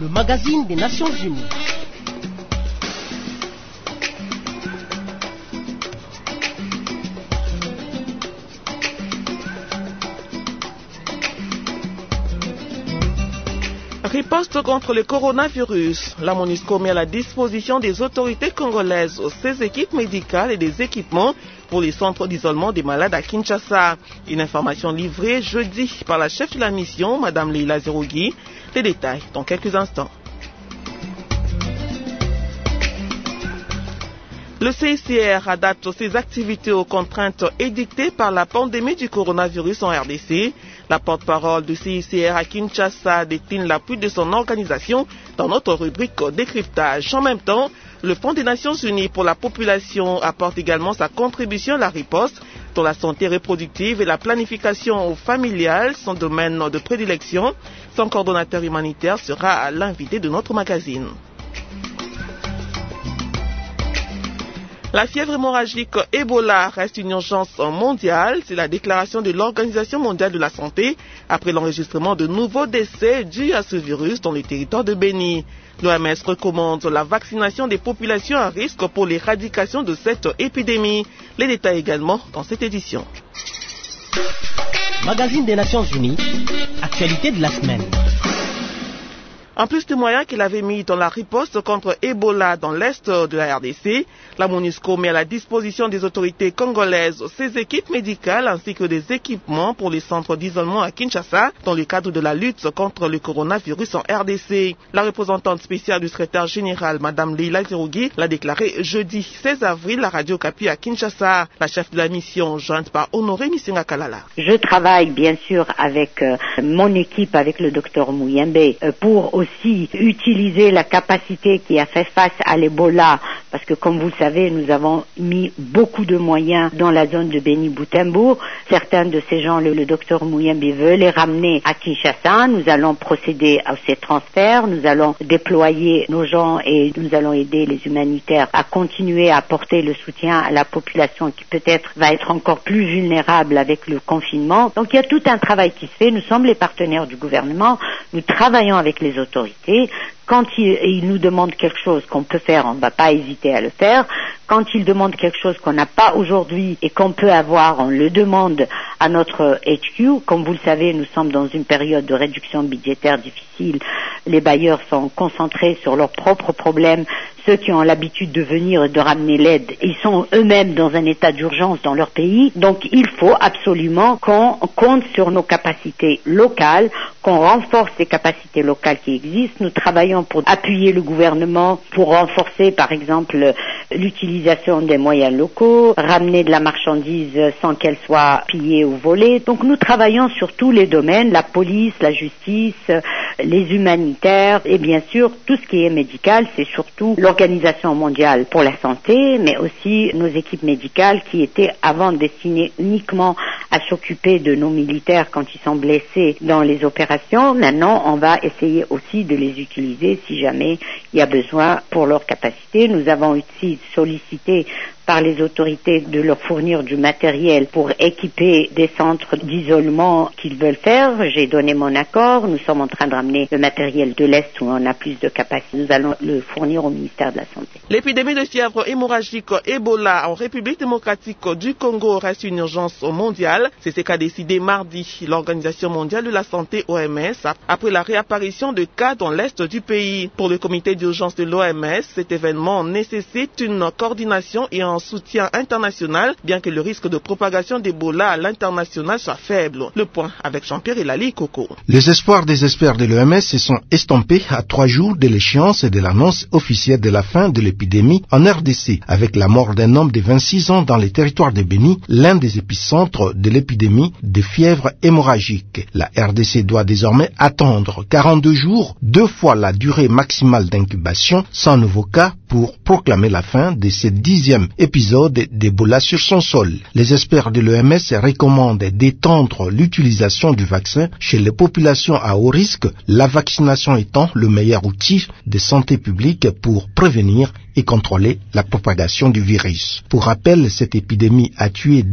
le magazine des Nations Unies. Riposte contre le coronavirus. La MONUSCO met à la disposition des autorités congolaises ses équipes médicales et des équipements pour les centres d'isolement des malades à Kinshasa. Une information livrée jeudi par la chef de la mission, Madame Leila Zerougui. Les détails dans quelques instants. Le CICR adapte ses activités aux contraintes édictées par la pandémie du coronavirus en RDC. La porte-parole du CICR à Kinshasa décline l'appui de son organisation dans notre rubrique décryptage. En même temps, le Fonds des Nations Unies pour la population apporte également sa contribution à la riposte dont la santé reproductive et la planification familiale sont domaines de prédilection. Son coordonnateur humanitaire sera l'invité de notre magazine. La fièvre hémorragique Ebola reste une urgence mondiale. C'est la déclaration de l'Organisation mondiale de la santé après l'enregistrement de nouveaux décès dus à ce virus dans le territoire de Béni. L'OMS recommande la vaccination des populations à risque pour l'éradication de cette épidémie. Les détails également dans cette édition. Magazine des Nations Unies, actualité de la semaine. En plus des moyens qu'il avait mis dans la riposte contre Ebola dans l'est de la RDC, la MONUSCO met à la disposition des autorités congolaises ses équipes médicales ainsi que des équipements pour les centres d'isolement à Kinshasa dans le cadre de la lutte contre le coronavirus en RDC. La représentante spéciale du secrétaire général, Madame Leila Zerougui, l'a déclaré jeudi 16 avril à Radio Kapi à Kinshasa. La chef de la mission, jointe par Honoré Misinga Kalala. Je travaille bien sûr avec mon équipe, avec le docteur Mouyembe, pour aussi utiliser la capacité qui a fait face à l'Ebola, parce que comme vous le savez, nous avons mis beaucoup de moyens dans la zone de Béni-Boutembourg. Certains de ces gens, le docteur Mouyembe veut les ramener à Kinshasa. Nous allons procéder à ces transferts, nous allons déployer nos gens et nous allons aider les humanitaires à continuer à apporter le soutien à la population qui peut-être va être encore plus vulnérable avec le confinement. Donc il y a tout un travail qui se fait. Nous sommes les partenaires du gouvernement, nous travaillons avec les autorités. Quand ils nous demandent quelque chose qu'on peut faire, on ne va pas hésiter à le faire. Quand ils demandent quelque chose qu'on n'a pas aujourd'hui et qu'on peut avoir, on le demande à notre HQ. Comme vous le savez, nous sommes dans une période de réduction budgétaire difficile. Les bailleurs sont concentrés sur leurs propres problèmes. Ceux qui ont l'habitude de venir et de ramener l'aide, ils sont eux-mêmes dans un état d'urgence dans leur pays. Donc il faut absolument qu'on compte sur nos capacités locales, qu'on renforce les capacités locales qui existent. Nous travaillons pour appuyer le gouvernement, pour renforcer par exemple l'utilisation des moyens locaux, ramener de la marchandise sans qu'elle soit pillée ou volée. Donc nous travaillons sur tous les domaines, la police, la justice, les humanitaires et bien sûr tout ce qui est médical, c'est surtout l'Organisation mondiale pour la santé, mais aussi nos équipes médicales qui étaient avant destinées uniquement à s'occuper de nos militaires quand ils sont blessés dans les opérations. Maintenant, on va essayer aussi de les utiliser si jamais il y a besoin pour leur capacité. Nous avons aussi sollicité par les autorités de leur fournir du matériel pour équiper des centres d'isolement qu'ils veulent faire. J'ai donné mon accord. Nous sommes en train de ramener le matériel de l'Est où on a plus de capacité. Nous allons le fournir au ministère de la Santé. L'épidémie de fièvre hémorragique Ebola en République démocratique du Congo reste une urgence mondiale. C'est ce qu'a décidé mardi l'Organisation mondiale de la santé OMS après la réapparition de cas dans l'Est du pays. Pour le comité d'urgence de l'OMS, cet événement nécessite une coordination et un soutien international, bien que le risque de propagation d'Ebola à l'international soit faible. Le point avec Jean-Pierre Elali Coco. Les espoirs des experts de l'OMS se sont estompés à 3 jours de l'échéance et de l'annonce officielle de la fin de l'épidémie en RDC, avec la mort d'un homme de 26 ans dans les territoires de Béni, l'un des épicentres de l'épidémie de fièvre hémorragique. La RDC doit désormais attendre 42 jours, 2 fois la durée maximale d'incubation, sans nouveau cas, pour proclamer la fin de ce 10e épisode d'Ebola sur son sol. Les experts de l'OMS recommandent d'étendre l'utilisation du vaccin chez les populations à haut risque, la vaccination étant le meilleur outil de santé publique pour prévenir et contrôler la propagation du virus. Pour rappel, cette épidémie a tué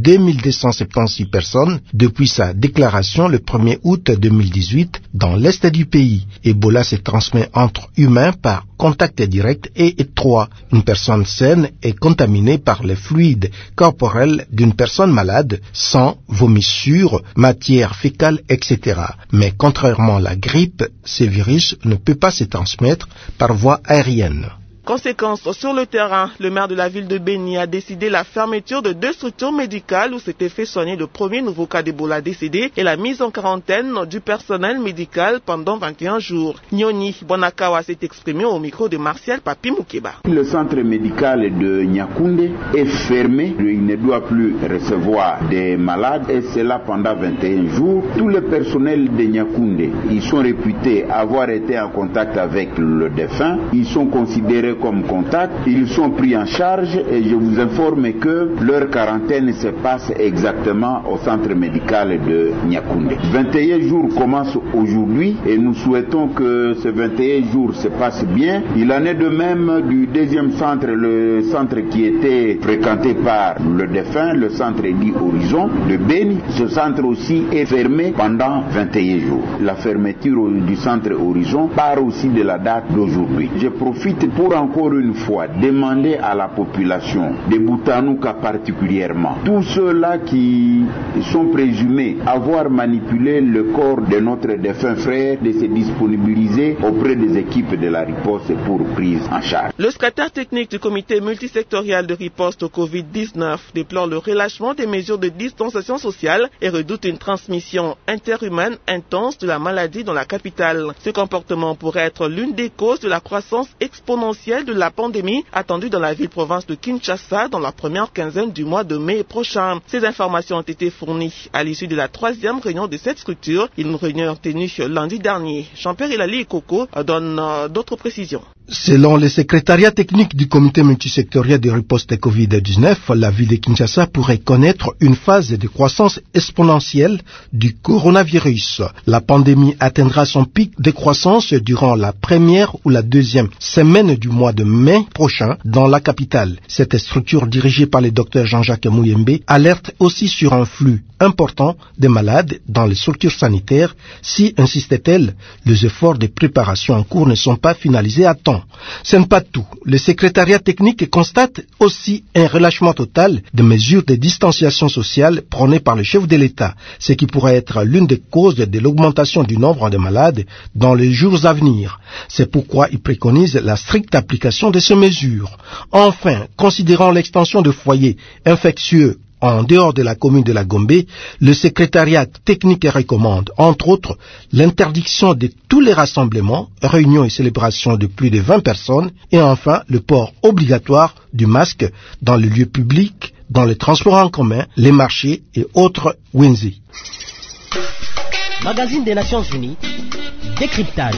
2276 personnes depuis sa déclaration le 1er août 2018 dans l'est du pays. Ebola se transmet entre humains par contact direct et étroit. Une personne saine est contaminée par les fluides corporels d'une personne malade, sang, vomissures, matière fécale, etc. Mais contrairement à la grippe, ce virus ne peut pas se transmettre par voie aérienne. Conséquence, sur le terrain, le maire de la ville de Béni a décidé la fermeture de 2 structures médicales où s'était fait soigner le premier nouveau cas d'Ebola décédé et la mise en quarantaine du personnel médical pendant 21 jours. Nyoni Bonakawa s'est exprimé au micro de Martial Papi Moukeba. Le centre médical de Nyakoundé est fermé. Il ne doit plus recevoir des malades et cela pendant 21 jours. Tous les personnels de Nyakoundé, ils sont réputés avoir été en contact avec le défunt. Ils sont considérés comme contact, ils sont pris en charge et je vous informe que leur quarantaine se passe exactement au centre médical de Nyakoundé. 21 jours commencent aujourd'hui et nous souhaitons que ces 21 jours se passent bien. Il en est de même du deuxième centre, le centre qui était fréquenté par le défunt, le centre dit Horizon de Béni. Ce centre aussi est fermé pendant 21 jours. La fermeture du centre Horizon part aussi de la date d'aujourd'hui. Je profite pour encore une fois demander à la population de Boutanuka particulièrement, tous ceux-là qui sont présumés avoir manipulé le corps de notre défunt frère, de se disponibiliser auprès des équipes de la riposte pour prise en charge. Le secrétaire technique du comité multisectoriel de riposte au Covid-19 déplore le relâchement des mesures de distanciation sociale et redoute une transmission interhumaine intense de la maladie dans la capitale. Ce comportement pourrait être l'une des causes de la croissance exponentielle de la pandémie attendue dans la ville-province de Kinshasa dans la première quinzaine du mois de mai prochain. Ces informations ont été fournies à l'issue de la 3e réunion de cette structure, une réunion tenue lundi dernier. Jean-Pierre Elali Koko donne d'autres précisions. Selon le secrétariat technique du comité multisectoriel de riposte Covid-19, la ville de Kinshasa pourrait connaître une phase de croissance exponentielle du coronavirus. La pandémie atteindra son pic de croissance durant la première ou la deuxième semaine du mois de mai prochain dans la capitale. Cette structure dirigée par le docteur Jean-Jacques Mouyembe alerte aussi sur un flux important de malades dans les structures sanitaires si, insiste-t-elle, les efforts de préparation en cours ne sont pas finalisés à temps. Ce n'est pas tout. Le secrétariat technique constate aussi un relâchement total des mesures de distanciation sociale prônées par le chef de l'État, ce qui pourrait être l'une des causes de l'augmentation du nombre de malades dans les jours à venir. C'est pourquoi il préconise la stricte application de ces mesures. Enfin, considérant l'extension de foyers infectieux en dehors de la commune de la Gombe, le secrétariat technique recommande, entre autres, l'interdiction de tous les rassemblements, réunions et célébrations de plus de 20 personnes, et enfin, le port obligatoire du masque dans les lieux publics, dans les transports en commun, les marchés et autres Wenzi. Magazine des Nations Unies, décryptage.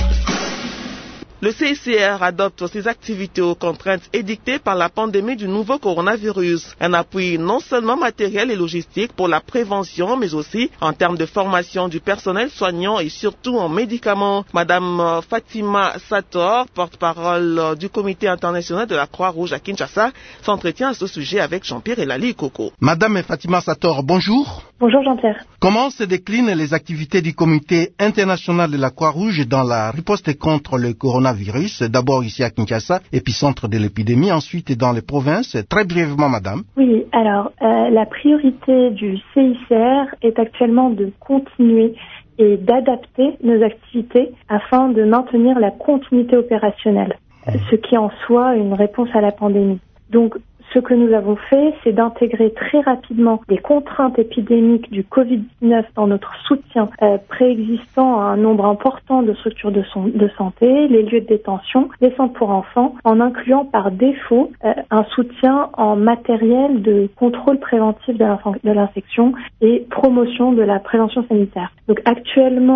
Le CICR adopte ses activités aux contraintes édictées par la pandémie du nouveau coronavirus. Un appui non seulement matériel et logistique pour la prévention, mais aussi en termes de formation du personnel soignant et surtout en médicaments. Madame Fatima Sator, porte-parole du Comité international de la Croix-Rouge à Kinshasa, s'entretient à ce sujet avec Jean-Pierre Elali Koko. Madame Fatima Sator, bonjour. Bonjour Jean-Pierre. Comment se déclinent les activités du Comité international de la Croix-Rouge dans la riposte contre le coronavirus, d'abord ici à Kinshasa, épicentre de l'épidémie, ensuite dans les provinces? Très brièvement, madame. Oui, alors la priorité du CICR est actuellement de continuer et d'adapter nos activités afin de maintenir la continuité opérationnelle, ce qui en soi une réponse à la pandémie. Donc, ce que nous avons fait, c'est d'intégrer très rapidement les contraintes épidémiques du Covid-19 dans notre soutien préexistant à un nombre important de structures de santé, les lieux de détention, les centres pour enfants, en incluant par défaut un soutien en matériel de contrôle préventif de l'infection et promotion de la prévention sanitaire. Donc actuellement,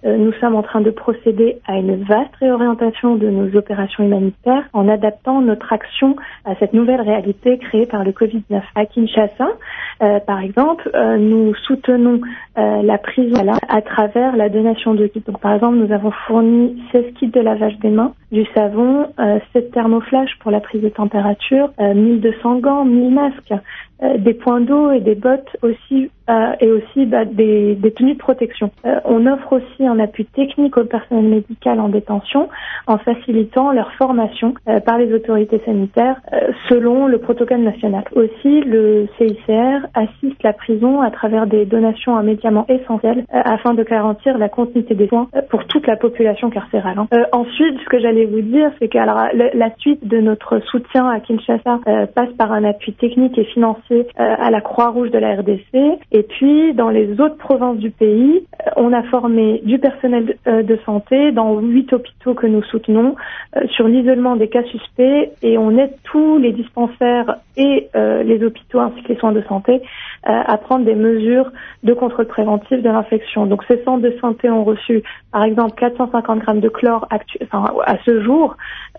nous sommes en train de procéder à une vaste réorientation de nos opérations humanitaires en adaptant notre action à cette nouvelle réalité créée par le Covid-19. À Kinshasa, par exemple, nous soutenons la prison à travers la donation de kits. Donc, par exemple, nous avons fourni 16 kits de lavage des mains, du savon, 7 thermoflash pour la prise de température, 1200 gants, 1000 masques, des points d'eau et des bottes aussi, et aussi des tenues de protection. On offre aussi un appui technique au personnel médical en détention en facilitant leur formation par les autorités sanitaires selon le protocole national. Aussi, le CICR assiste la prison à travers des donations en médicaments essentiels afin de garantir la continuité des soins pour toute la population carcérale. Ensuite, ce que j'allais vous dire, c'est que la suite de notre soutien à Kinshasa passe par un appui technique et financier à la Croix-Rouge de la RDC. Et puis, dans les autres provinces du pays, on a formé du personnel de santé dans 8 hôpitaux que nous soutenons sur l'isolement des cas suspects, et on aide tous les dispensaires et les hôpitaux ainsi que les soins de santé à prendre des mesures de contrôle préventif de l'infection. Donc, ces centres de santé ont reçu, par exemple, 450 grammes de chlore à ce jour,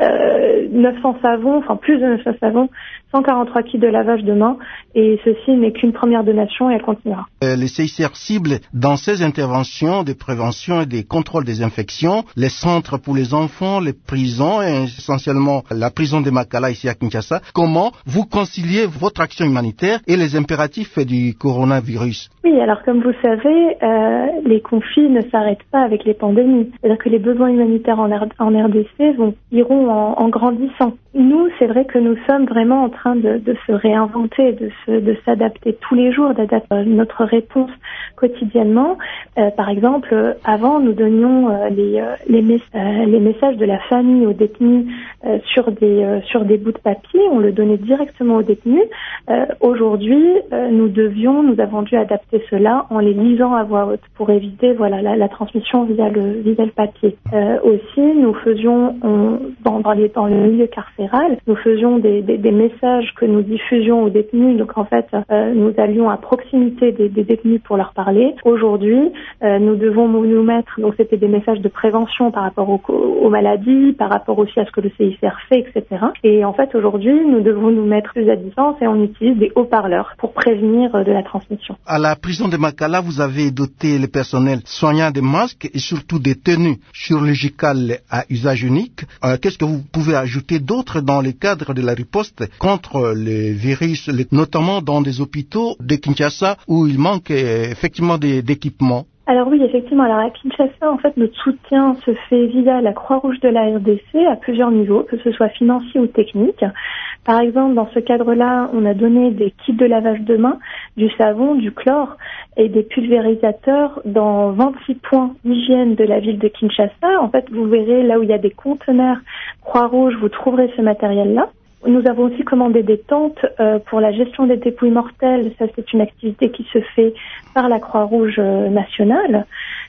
900 savons, plus de 900 savons, 143 kits de lavage de mains, et ceci n'est qu'une première donation et elle continuera. Les CICR ciblent dans ces interventions de prévention et des contrôles des infections les centres pour les enfants, les prisons et essentiellement la prison de Makala ici à Kinshasa. Comment vous conciliez votre action humanitaire et les impératifs du coronavirus? Oui, alors comme vous savez, les conflits ne s'arrêtent pas avec les pandémies. C'est-à-dire que les besoins humanitaires en RDC iront en grandissant. Nous, c'est vrai que nous sommes vraiment en train de se réinventer, de s'adapter tous les jours, d'adapter notre réponse quotidiennement. Par exemple, avant, nous donnions les messages de la famille aux détenus sur des bouts de papier. On le donnait directement aux détenus. Aujourd'hui, nous avons dû adapter cela en les lisant à voix haute pour éviter la transmission via le papier. Aussi, nous faisions dans le milieu carcéral, nous faisions des messages que nous diffusions aux détenus. Donc en fait, nous allions à proximité des détenus pour leur parler. Aujourd'hui, nous devons nous mettre, donc c'était des messages de prévention par rapport aux maladies, par rapport aussi à ce que le CICR fait, etc. Et en fait, aujourd'hui, nous devons nous mettre plus à distance et on utilise des haut-parleurs pour prévenir de la transmission. À la prison de Makala, vous avez doté le personnel soignant des masques et surtout des tenues chirurgicales à usage unique. Qu'est-ce que vous pouvez ajouter d'autre dans le cadre de la riposte contre les virus, notamment dans des hôpitaux de Kinshasa où il manque effectivement d'équipements? Alors oui, effectivement. Alors à Kinshasa, en fait, notre soutien se fait via la Croix-Rouge de la RDC à plusieurs niveaux, que ce soit financier ou technique. Par exemple, dans ce cadre-là, on a donné des kits de lavage de mains, du savon, du chlore et des pulvérisateurs dans 26 points d'hygiène de la ville de Kinshasa. En fait, vous verrez là où il y a des conteneurs Croix-Rouge, vous trouverez ce matériel-là. Nous avons aussi commandé des tentes pour la gestion des dépouilles mortelles. Ça, c'est une activité qui se fait par la Croix-Rouge nationale.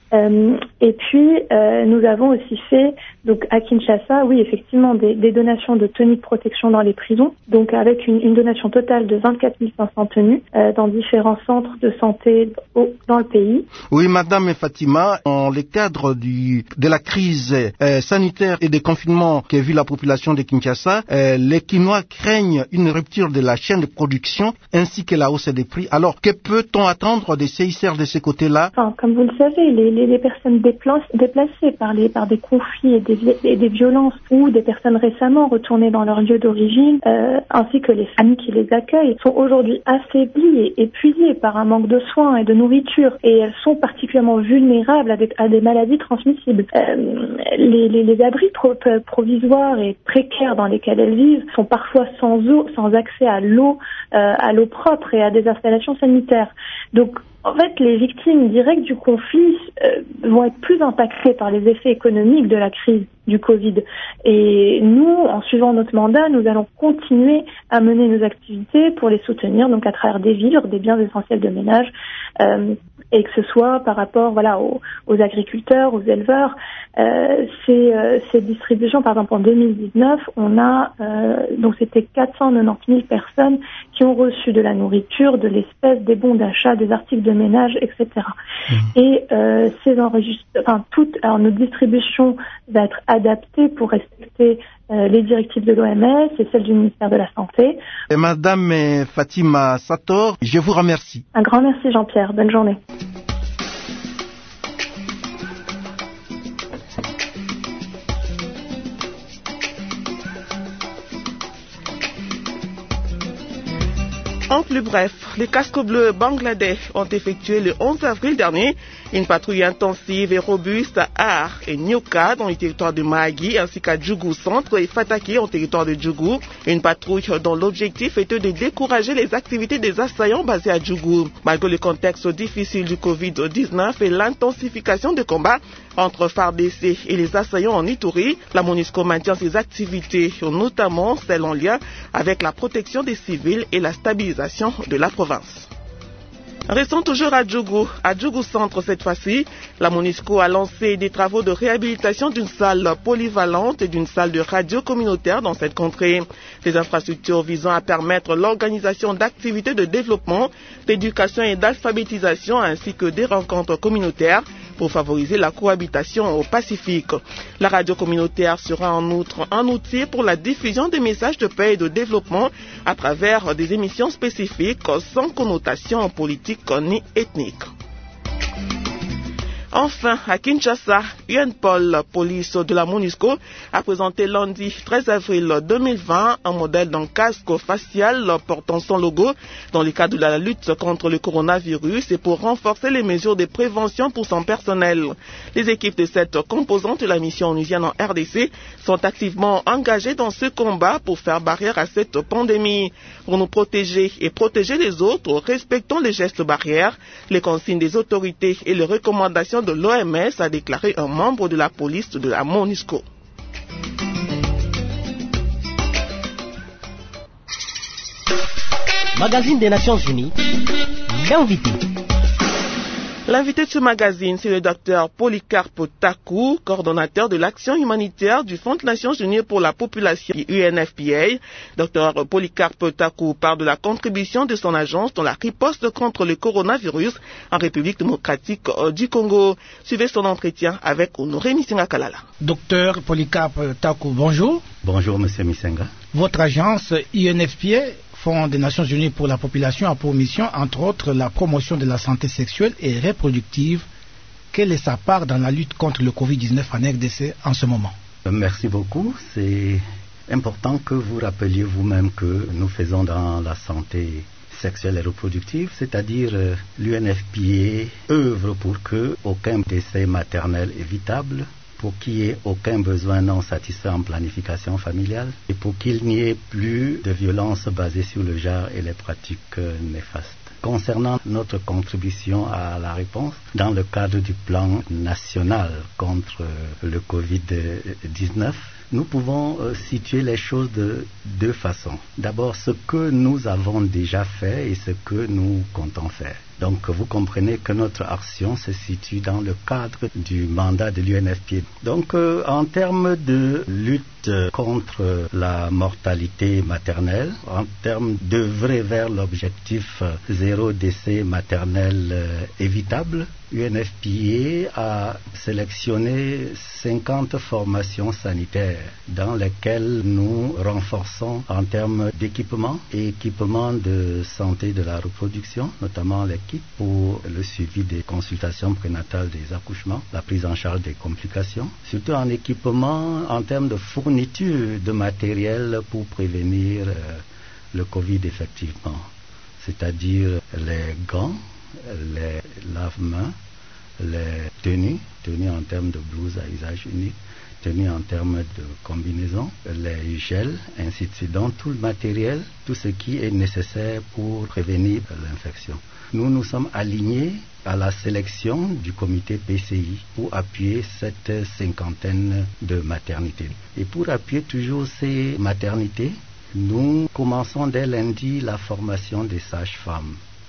Et puis, nous avons aussi fait, donc à Kinshasa, oui, effectivement, des donations de tenues de protection dans les prisons, donc avec une donation totale de 24 500 tenues dans différents centres de santé dans le pays. Oui, Madame Fatima, dans le cadre de la crise sanitaire et des confinements que vit la population de Kinshasa, les Kinois craignent une rupture de la chaîne de production ainsi que la hausse des prix. Alors, que peut-on attendre des CICR de ce côté-là? Comme vous le savez, les personnes déplacées par des conflits et des violences, ou des personnes récemment retournées dans leur lieu d'origine, ainsi que les familles qui les accueillent, sont aujourd'hui affaiblies et épuisées par un manque de soins et de nourriture, et elles sont particulièrement vulnérables à des maladies transmissibles. Les abris provisoires et précaires dans lesquels elles vivent sont parfois sans eau, sans accès à l'eau propre et à des installations sanitaires. Donc, en fait, les victimes directes du conflit vont être plus impactées par les effets économiques de la crise du Covid. Et nous, en suivant notre mandat, nous allons continuer à mener nos activités pour les soutenir, donc à travers des vivres, des biens essentiels de ménage, et que ce soit par rapport aux agriculteurs, aux éleveurs. Ces distributions, par exemple en 2019, on a donc c'était 490 000 personnes qui ont reçu de la nourriture, de l'espèce, des bons d'achat, des articles de ménage, etc. Et ces alors notre distribution va être adaptée pour respecter les directives de l'OMS et celles du ministère de la Santé. Et Madame Fatima Sator, je vous remercie. Un grand merci Jean-Pierre, bonne journée. En plus bref, les casques bleus bangladais ont effectué le 11 avril dernier une patrouille intensive et robuste à Ar et Nyoka dans le territoire de Mahagi ainsi qu'à Djougou Centre et Fataki en territoire de Djougou. Une patrouille dont l'objectif était de décourager les activités des assaillants basés à Djougou. Malgré le contexte difficile du Covid-19 et l'intensification des combats entre FARDC et les assaillants en Ituri, la MONUSCO maintient ses activités, notamment celles en lien avec la protection des civils et la stabilisation de la province. Restons toujours à Djougou Centre cette fois-ci. La MONUSCO a lancé des travaux de réhabilitation d'une salle polyvalente et d'une salle de radio communautaire dans cette contrée. Des infrastructures visant à permettre l'organisation d'activités de développement, d'éducation et d'alphabétisation ainsi que des rencontres communautaires pour favoriser la cohabitation au Pacifique. La radio communautaire sera en outre un outil pour la diffusion des messages de paix et de développement à travers des émissions spécifiques sans connotation politique ni ethnique. Enfin, à Kinshasa, UNPOL, police de la MONUSCO, a présenté lundi 13 avril 2020 un modèle d'un casque facial portant son logo dans le cadre de la lutte contre le coronavirus et pour renforcer les mesures de prévention pour son personnel. Les équipes de cette composante de la mission onusienne en RDC sont activement engagées dans ce combat pour faire barrière à cette pandémie. Pour nous protéger et protéger les autres, respectons les gestes barrières, les consignes des autorités et les recommandations de l'OMS, a déclaré un membre de la police de la MONUSCO. Magazine des Nations Unies, l'invité. L'invité de ce magazine, c'est le docteur Polycarpe Taku, coordonnateur de l'action humanitaire du Fonds des Nations Unies pour la population UNFPA. Docteur Polycarpe Taku parle de la contribution de son agence dans la riposte contre le coronavirus en République démocratique du Congo. Suivez son entretien avec Honoré Misenga Kalala. Docteur Polycarpe Taku, bonjour. Bonjour, monsieur Misenga. Votre agence UNFPA, Fonds des Nations Unies pour la population, a pour mission, entre autres, la promotion de la santé sexuelle et reproductive. Quelle est sa part dans la lutte contre le Covid-19 en RDC en ce moment? Merci beaucoup. C'est important que vous rappeliez vous-même que nous faisons dans la santé sexuelle et reproductive, c'est-à-dire l'UNFPA œuvre pour que aucun décès maternel évitable, pour qu'il n'y ait aucun besoin non satisfait en planification familiale et pour qu'il n'y ait plus de violences basées sur le genre et les pratiques néfastes. Concernant notre contribution à la réponse, dans le cadre du plan national contre le Covid-19, nous pouvons situer les choses de deux façons. D'abord, ce que nous avons déjà fait et ce que nous comptons faire. Donc, vous comprenez que notre action se situe dans le cadre du mandat de l'UNFPA. Donc, en termes de lutte contre la mortalité maternelle, en termes d'œuvrer vers l'objectif zéro décès maternel évitable, UNFPA a sélectionné 50 formations sanitaires dans lesquelles nous renforçons en termes d'équipement et équipement de santé de la reproduction, notamment les kits pour le suivi des consultations prénatales des accouchements, la prise en charge des complications, surtout en équipement en termes de fourniture de matériel pour prévenir le Covid effectivement, c'est-à-dire les gants, les lave-mains, les tenues en termes de blouse à usage unique, tenues en termes de combinaison, les gels, ainsi de suite. Donc tout le matériel, tout ce qui est nécessaire pour prévenir l'infection. Nous sommes alignés à la sélection du comité PCI pour appuyer cette cinquantaine de maternités. Et pour appuyer toujours ces maternités, nous commençons dès lundi la formation des sages-femmes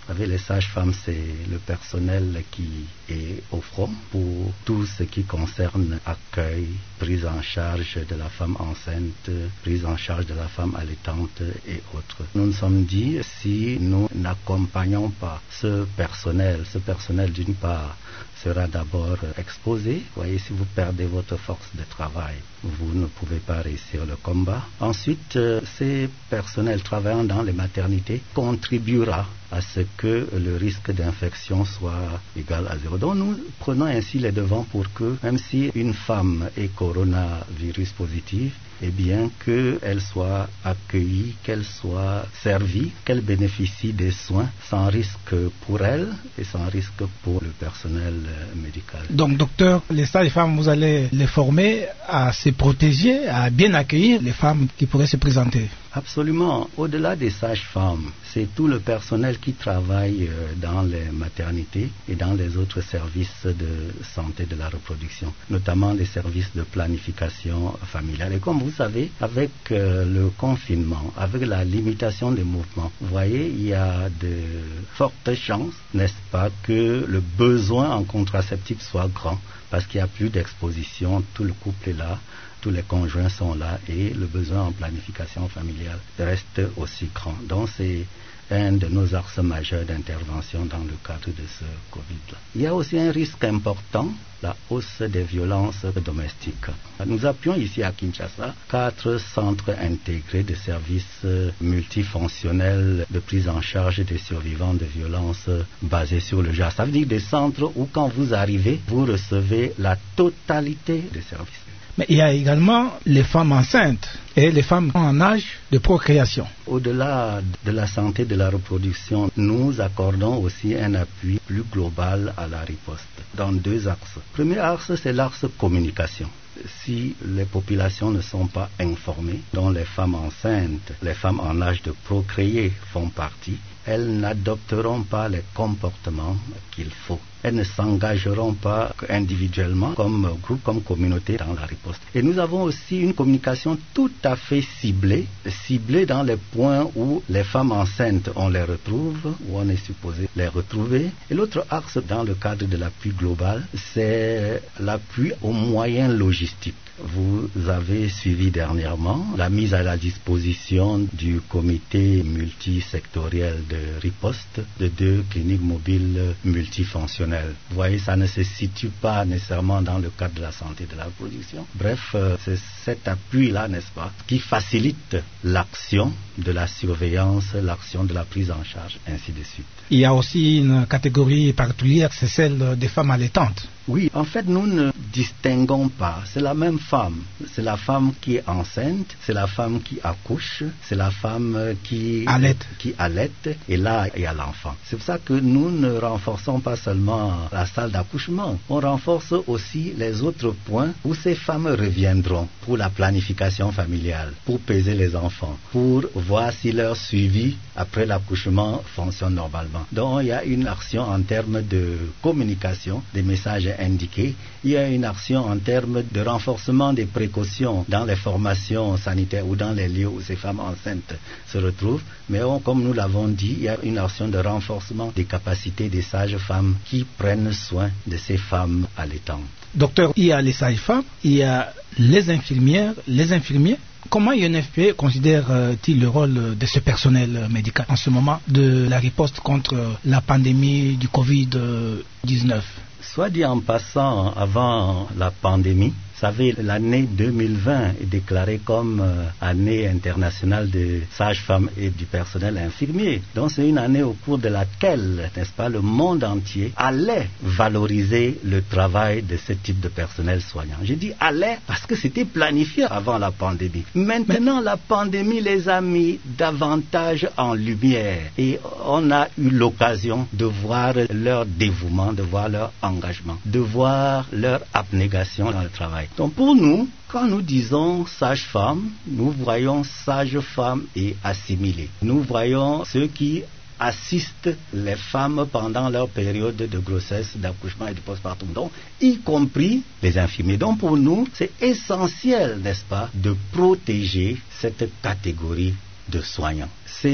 Vous savez, les sages-femmes, c'est le personnel qui est au front pour tout ce qui concerne accueil, prise en charge de la femme enceinte, prise en charge de la femme allaitante et autres. Nous nous sommes dit, si nous n'accompagnons pas ce personnel d'une part sera d'abord exposé. Vous voyez, si vous perdez votre force de travail, vous ne pouvez pas réussir le combat. Ensuite, ces personnels travaillant dans les maternités contribuera à ce que le risque d'infection soit égal à 0. Donc nous prenons ainsi les devants pour que, même si une femme est coronavirus positive, eh bien qu'elle soit accueillie, qu'elle soit servie, qu'elle bénéficie des soins sans risque pour elle et sans risque pour le personnel médical. Donc, docteur, les sages-femmes, vous allez les former à se protéger, à bien accueillir les femmes qui pourraient se présenter. Absolument. Au-delà des sages-femmes, c'est tout le personnel qui travaille dans les maternités et dans les autres services de santé de la reproduction, notamment les services de planification familiale. Et comme vous savez, avec le confinement, avec la limitation des mouvements, vous voyez, il y a de fortes chances, n'est-ce pas, que le besoin en contraceptif soit grand, parce qu'il n'y a plus d'exposition, tout le couple est là, tous les conjoints sont là et le besoin en planification familiale reste aussi grand. Donc c'est un de nos axes majeurs d'intervention dans le cadre de ce Covid-là. Il y a aussi un risque important, la hausse des violences domestiques. Nous appuyons ici à Kinshasa 4 centres intégrés de services multifonctionnels de prise en charge des survivants de violences basées sur le genre. Ça veut dire des centres où quand vous arrivez, vous recevez la totalité des services. Mais il y a également les femmes enceintes et les femmes en âge de procréation. Au-delà de la santé de la reproduction, nous accordons aussi un appui plus global à la riposte dans 2 axes. Le premier axe, c'est l'axe communication. Si les populations ne sont pas informées, dont les femmes enceintes, les femmes en âge de procréer font partie, elles n'adopteront pas les comportements qu'il faut. Elles ne s'engageront pas individuellement, comme groupe, comme communauté dans la riposte. Et nous avons aussi une communication tout à fait ciblée dans les points où les femmes enceintes, on les retrouve, où on est supposé les retrouver. Et l'autre axe dans le cadre de l'appui global, c'est l'appui aux moyens logistiques. Vous avez suivi dernièrement la mise à la disposition du comité multisectoriel de riposte de 2 cliniques mobiles multifonctionnelles. Vous voyez, ça ne se situe pas nécessairement dans le cadre de la santé de la reproduction. Bref, c'est cet appui-là, n'est-ce pas, qui facilite l'action de la surveillance, l'action de la prise en charge, ainsi de suite. Il y a aussi une catégorie particulière, c'est celle des femmes allaitantes. Oui, en fait, nous ne distinguons pas. C'est la même femme. C'est la femme qui est enceinte, c'est la femme qui accouche, c'est la femme qui allaite, et là, il y a l'enfant. C'est pour ça que nous ne renforçons pas seulement la salle d'accouchement. On renforce aussi les autres points où ces femmes reviendront pour la planification familiale, pour peser les enfants, pour voir si leur suivi après l'accouchement fonctionne normalement. Donc, il y a une action en termes de communication, des messages indiqués. Il y a une action en termes de renforcement des précautions dans les formations sanitaires ou dans les lieux où ces femmes enceintes se retrouvent. Mais comme nous l'avons dit, il y a une action de renforcement des capacités des sages-femmes qui prennent soin de ces femmes allaitantes. Docteur, il y a les sages-femmes, il y a les infirmières, les infirmiers. Comment UNFPA considère-t-il le rôle de ce personnel médical en ce moment de la riposte contre la pandémie du Covid-19 ? Soit dit en passant, avant la pandémie, vous savez, l'année 2020 est déclarée comme année internationale des sages-femmes et du personnel infirmier. Donc c'est une année au cours de laquelle, n'est-ce pas, le monde entier allait valoriser le travail de ce type de personnel soignant. Je dis allait parce que c'était planifié avant la pandémie. Maintenant, la pandémie les a mis davantage en lumière et on a eu l'occasion de voir leur dévouement, de voir leur engagement, de voir leur abnégation dans le travail. Donc pour nous, quand nous disons sage-femme, nous voyons sage-femme et assimilés. Nous voyons ceux qui assistent les femmes pendant leur période de grossesse, d'accouchement et de postpartum, donc y compris les infirmiers. Donc pour nous, c'est essentiel, n'est-ce pas, de protéger cette catégorie de soignants. C'est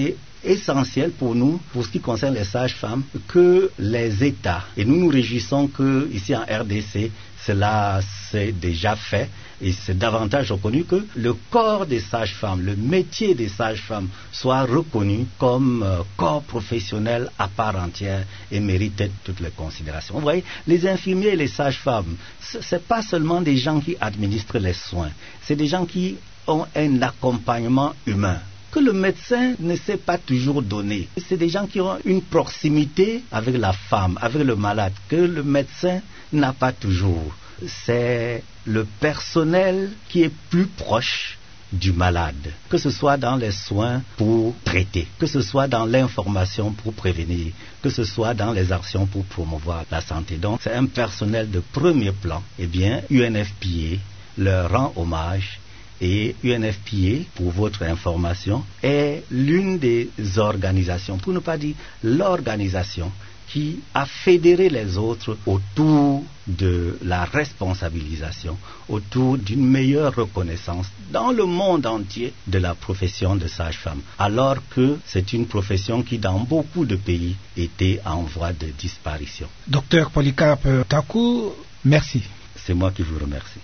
essentiel pour nous, pour ce qui concerne les sages-femmes, que les États, et nous nous réjouissons que ici en RDC, cela s'est déjà fait et c'est davantage reconnu que le corps des sages-femmes, le métier des sages-femmes soit reconnu comme corps professionnel à part entière et mérite toutes les considérations. Vous voyez, les infirmiers et les sages-femmes, c'est pas seulement des gens qui administrent les soins, c'est des gens qui ont un accompagnement humain que le médecin ne sait pas toujours donner. C'est des gens qui ont une proximité avec la femme, avec le malade, que le médecin n'a pas toujours. C'est le personnel qui est plus proche du malade, que ce soit dans les soins pour traiter, que ce soit dans l'information pour prévenir, que ce soit dans les actions pour promouvoir la santé. Donc c'est un personnel de premier plan. Eh bien, UNFPA leur rend hommage. Et UNFPA, pour votre information, est l'une des organisations, pour ne pas dire l'organisation, qui a fédéré les autres autour de la responsabilisation, autour d'une meilleure reconnaissance dans le monde entier de la profession de sage-femme, alors que c'est une profession qui, dans beaucoup de pays, était en voie de disparition. Docteur Polycarpe Takou, merci. C'est moi qui vous remercie.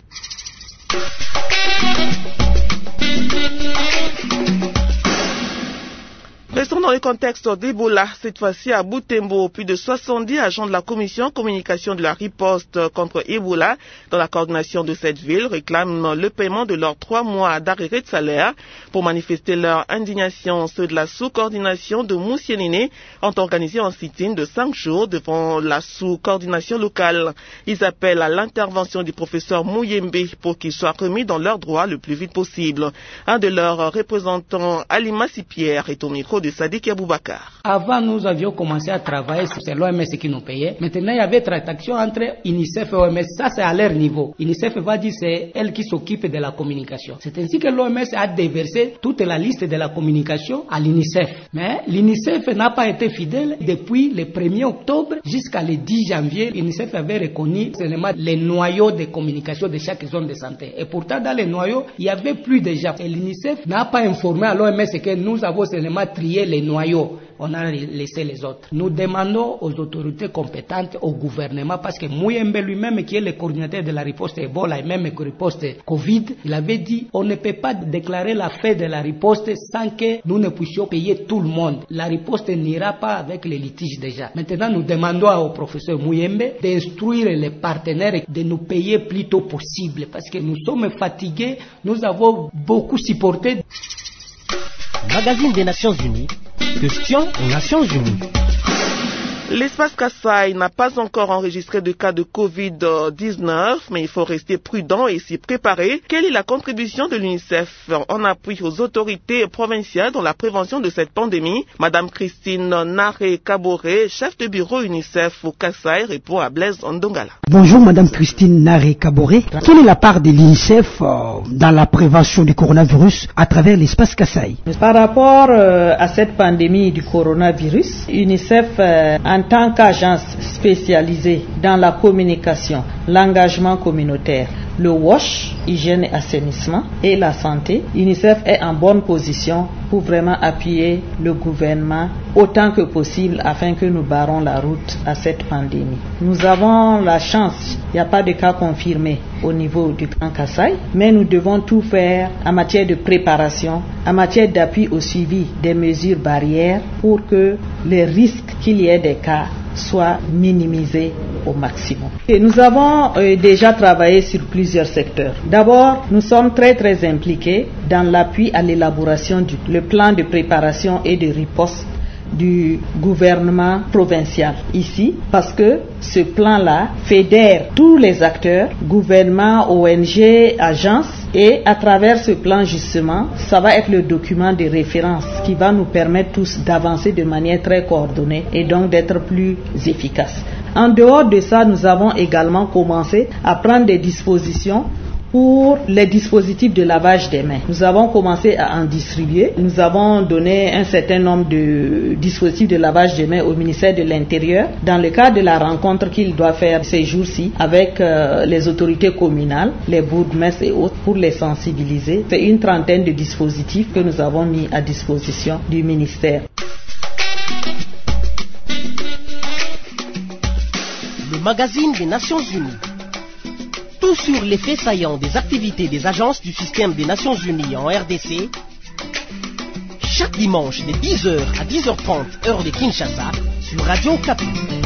Restons dans le contexte d'Ebola, cette fois-ci à Butembo. Plus de 70 agents de la commission communication de la riposte contre Ebola dans la coordination de cette ville réclament le paiement de leurs 3 mois d'arrêt de salaire. Pour manifester leur indignation, ceux de la sous-coordination de Moussienine ont organisé un sit-in de 5 jours devant la sous-coordination locale. Ils appellent à l'intervention du professeur Mouyembe pour qu'il soit remis dans leurs droits le plus vite possible. Un de leurs représentants, Alima Sipierre, est au micro de Sadiq Aboubakar. Avant, nous avions commencé à travailler, c'est l'OMS qui nous payait. Maintenant, il y avait transaction entre UNICEF et OMS. Ça, c'est à leur niveau. UNICEF va dire c'est elle qui s'occupe de la communication. C'est ainsi que l'OMS a déversé toute la liste de la communication à l'UNICEF. Mais l'UNICEF n'a pas été fidèle depuis le 1er octobre jusqu'à le 10 janvier. L'UNICEF avait reconnu seulement les noyaux de communication de chaque zone de santé. Et pourtant, dans les noyaux, il y avait plus de gens. Et l'UNICEF n'a pas informé à l'OMS que nous avons seulement trié les noyaux. On a laissé les autres. Nous demandons aux autorités compétentes, au gouvernement, parce que Mouyembe lui-même, qui est le coordinateur de la riposte Ebola et même que riposte Covid, il avait dit on ne peut pas déclarer la fin de la riposte sans que nous ne puissions payer tout le monde. La riposte n'ira pas avec les litiges déjà. Maintenant, nous demandons au professeur Mouyembe d'instruire les partenaires de nous payer plus tôt possible, parce que nous sommes fatigués, nous avons beaucoup supporté. Magazine des Nations Unies, question aux Nations Unies. L'espace Kasaï n'a pas encore enregistré de cas de Covid-19, mais il faut rester prudent et s'y préparer. Quelle est la contribution de l'UNICEF en appui aux autorités provinciales dans la prévention de cette pandémie? Madame Christine Naré-Kaboré, chef de bureau UNICEF au Kasaï, répond à Blaise Ndongala. Bonjour Madame Christine Naré-Kaboré. Quelle est la part de l'UNICEF dans la prévention du coronavirus à travers l'espace Kasaï? Par rapport à cette pandémie du coronavirus, UNICEF en tant qu'agence spécialisée dans la communication, l'engagement communautaire, le WASH, hygiène et assainissement, et la santé, UNICEF est en bonne position pour vraiment appuyer le gouvernement autant que possible afin que nous barrons la route à cette pandémie. Nous avons la chance, il n'y a pas de cas confirmés au niveau du Grand Kasaï, mais nous devons tout faire en matière de préparation, en matière d'appui au suivi des mesures barrières pour que les risques qu'il y ait des cas soient minimisés au maximum. Et nous avons déjà travaillé sur plusieurs secteurs. D'abord, nous sommes très impliqués dans l'appui à l'élaboration du plan de préparation et de riposte du gouvernement provincial ici, parce que ce plan-là fédère tous les acteurs, gouvernement, ONG, agences, et à travers ce plan justement, ça va être le document de référence qui va nous permettre tous d'avancer de manière très coordonnée et donc d'être plus efficaces. En dehors de ça, nous avons également commencé à prendre des dispositions pour les dispositifs de lavage des mains. Nous avons commencé à en distribuer. Nous avons donné un certain nombre de dispositifs de lavage des mains au ministère de l'Intérieur dans le cadre de la rencontre qu'il doit faire ces jours-ci avec les autorités communales, les bourgmestres et autres pour les sensibiliser. C'est une trentaine de dispositifs que nous avons mis à disposition du ministère. magazine des Nations Unies. Tout sur les faits saillants des activités des agences du système des Nations Unies en RDC, chaque dimanche de 10h à 10h30 heure de Kinshasa sur Radio Okapi.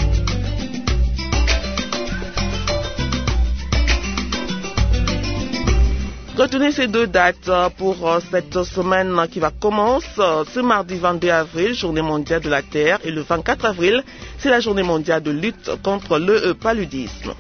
Retenez ces deux dates pour cette semaine qui va commencer ce mardi 22 avril, journée mondiale de la Terre, et le 24 avril, c'est la journée mondiale de lutte contre le paludisme.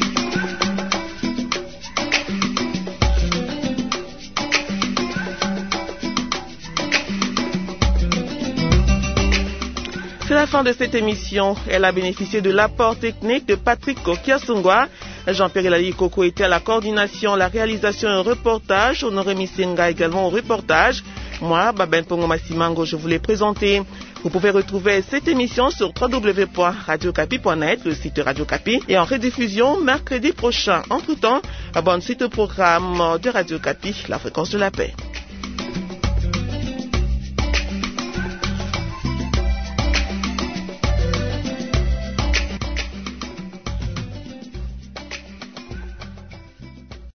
C'est la fin de cette émission. Elle a bénéficié de l'apport technique de Patrick Kiasungwa. Jean-Pierre Elali Koko était à la coordination, la réalisation et un reportage. Honoré Misenga également au reportage. Moi, Baben Pongo Massimango, je vous l'ai présenté. Vous pouvez retrouver cette émission sur www.radiocapi.net, le site Radio Capi, et en rediffusion mercredi prochain. Entre-temps, bonne suite au programme de Radio Capi, la fréquence de la paix.